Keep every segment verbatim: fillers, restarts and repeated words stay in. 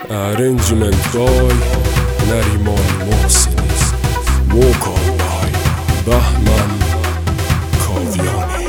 Arrangement by Nariman Mohseni, vocal by Bahman Kaviani.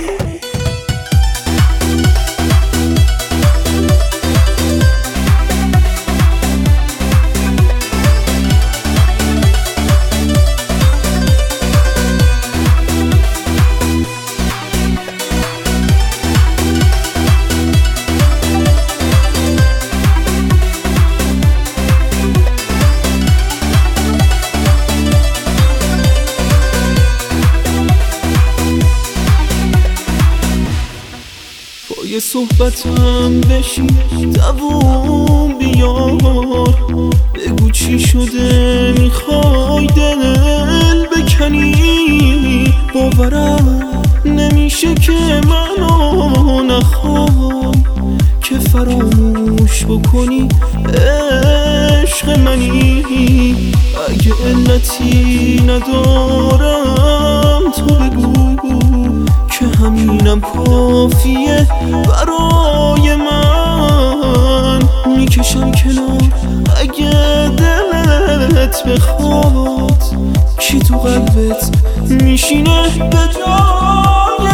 یه صحبتم بشی دووم بیار، بگو چی شده میخوای دل بکنی. باورم نمیشه که منو نخوای، که فراموش بکنی عشق منی. اگه علتی ندارم تو بگو که همینم کافیه برای من. میکشم کنار اگه دلت بخواد، کی تو قلبت میشینه به جای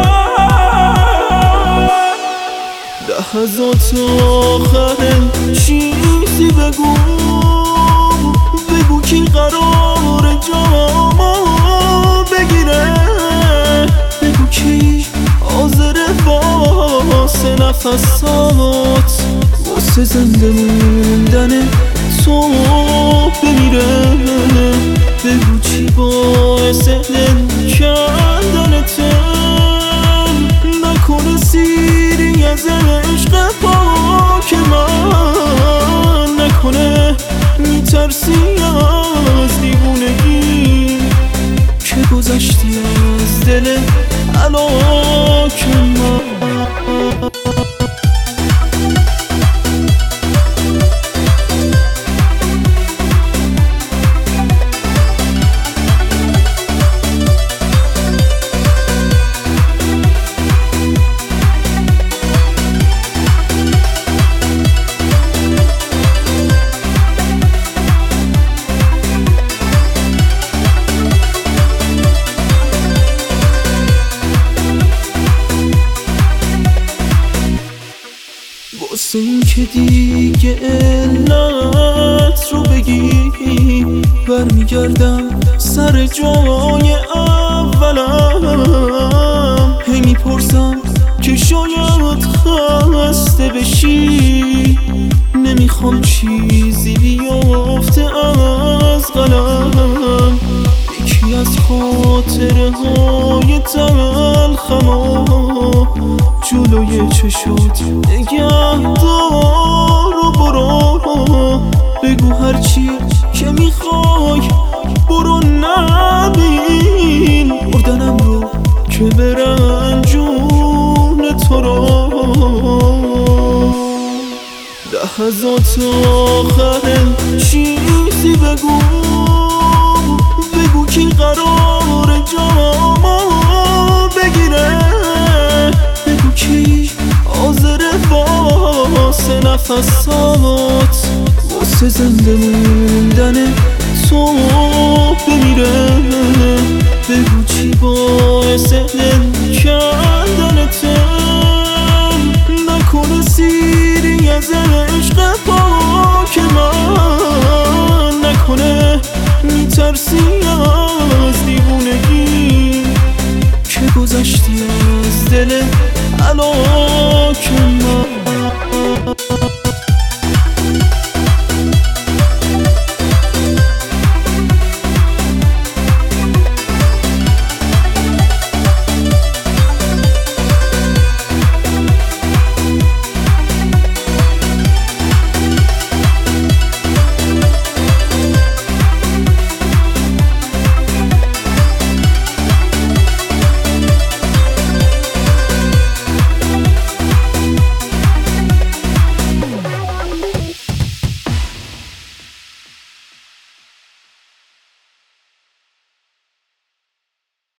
من. لحظات آخر چیزی بگو، بگو کی قرار جامو بگیره، بگو کی حاضره واسه نفسات، واسه زنده موندن تو بمیره. بگو چی باعث دل کندنته، نکنه سیری از عشق پاک من، نکنه میترسی از دیوونگی که گذشتی از دل علاک من. واسه این که دیگه علت رو بگی، برمیگردم سر جای اولم. هی میپرسم که شاید خسته بشی، نمیخوام چیزی بیافته از قلم. یکی از خاطره های تلخم جلوی چشات نگهدار و برو، بگو هرچی که میخوای برو، نبین مردنم رو که برن جون تو رو. لحظات آخر چیزی بگو، بگو کی قرار جامو بگیره، بگو کی حاضره واسه نفسات، واسه زنده موندن تو بمیره. بگو چی باعث دل کندنته، نکنه سیری از عشق پاک من، نکنه میترسی از دیوونگی که گذشتی از دل علاق